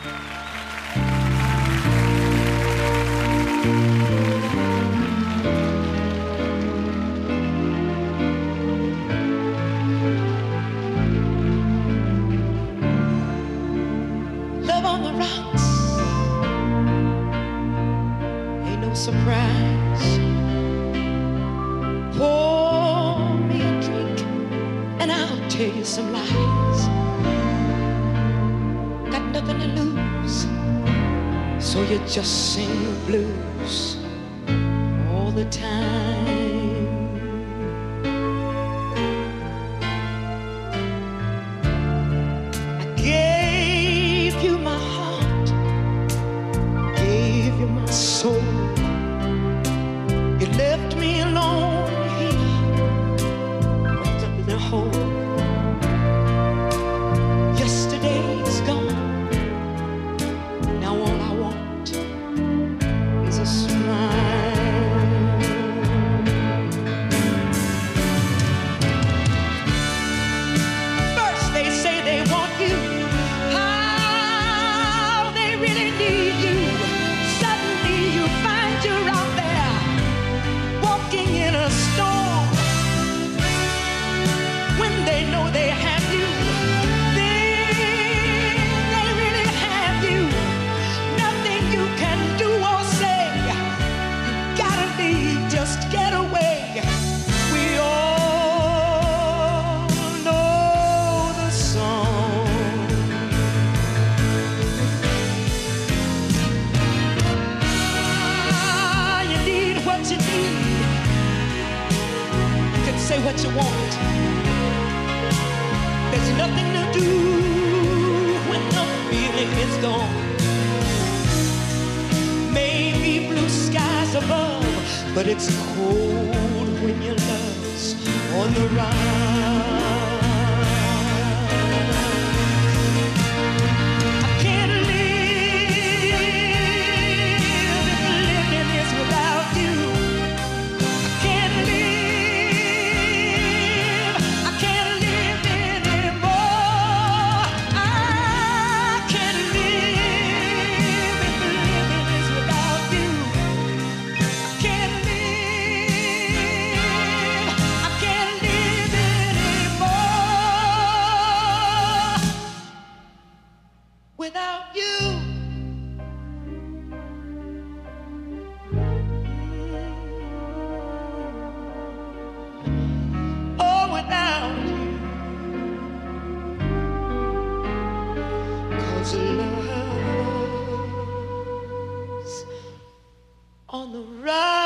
Love on the rocks, ain't no surprise. Pour me a drink and I'll tell you some lies. Got nothing to lose, so you just sing the blues all the time. I gave you my heart, gave you my soul. You left me alone here, up in the hole. Yesterday's gone, now all I want is a smile. First they say they want you, how they really need you. Suddenly you find you're out there, walking in a storm. When they know they have you, they really have you. Nothing you can do or say. You gotta leave, just get away. We all know the song. You need what you need. You can say what you want. There's nothing to do when the feeling is gone. Maybe blue skies above, but it's cold when your love's on the run. I can't live if living is without you. I can't live, I can't live anymore. I can't live if living is without you. I can't live, I can't live anymore without you. Oh, without you. 'Cause love's on the run.